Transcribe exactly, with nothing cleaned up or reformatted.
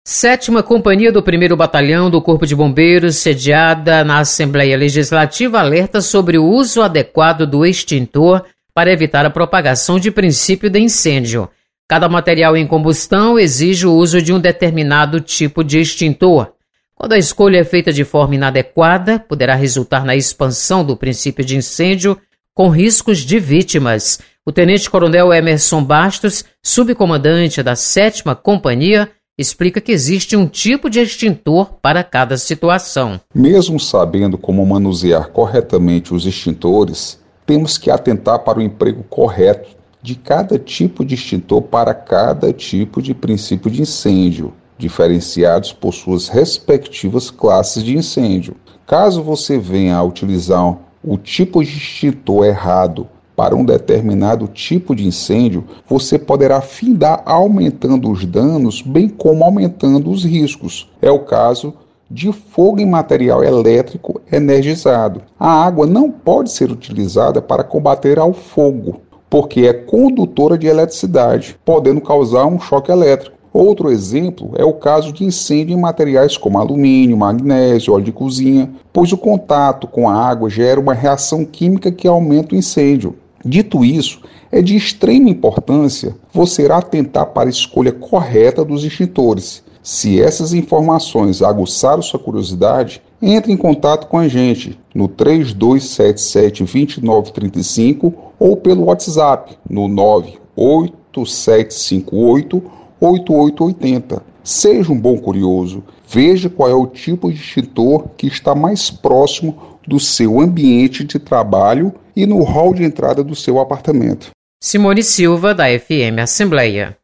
Sétima Companhia do primeiro Batalhão do Corpo de Bombeiros, sediada na Assembleia Legislativa, alerta sobre o uso adequado do extintor para evitar a propagação de princípio de incêndio. Cada material em combustão exige o uso de um determinado tipo de extintor. Quando a escolha é feita de forma inadequada, poderá resultar na expansão do princípio de incêndio, com riscos de vítimas. O Tenente-Coronel Emerson Bastos, subcomandante da sétima Companhia, explica que existe um tipo de extintor para cada situação. Mesmo sabendo como manusear corretamente os extintores, temos que atentar para o emprego correto de cada tipo de extintor para cada tipo de princípio de incêndio, diferenciados por suas respectivas classes de incêndio. Caso você venha a utilizar o tipo de extintor errado para um determinado tipo de incêndio, você poderá findar aumentando os danos, bem como aumentando os riscos. É o caso de fogo em material elétrico energizado. A água não pode ser utilizada para combater ao fogo, porque é condutora de eletricidade, podendo causar um choque elétrico. Outro exemplo é o caso de incêndio em materiais como alumínio, magnésio, óleo de cozinha, pois o contato com a água gera uma reação química que aumenta o incêndio. Dito isso, é de extrema importância você atentar para a escolha correta dos extintores. Se essas informações aguçaram sua curiosidade, entre em contato com a gente no três dois sete sete, dois nove três cinco ou pelo WhatsApp no nove oito sete cinco oito, oito oito oito zero. Seja um bom curioso, veja qual é o tipo de extintor que está mais próximo do seu ambiente de trabalho e no hall de entrada do seu apartamento. Simone Silva, da F M Assembleia.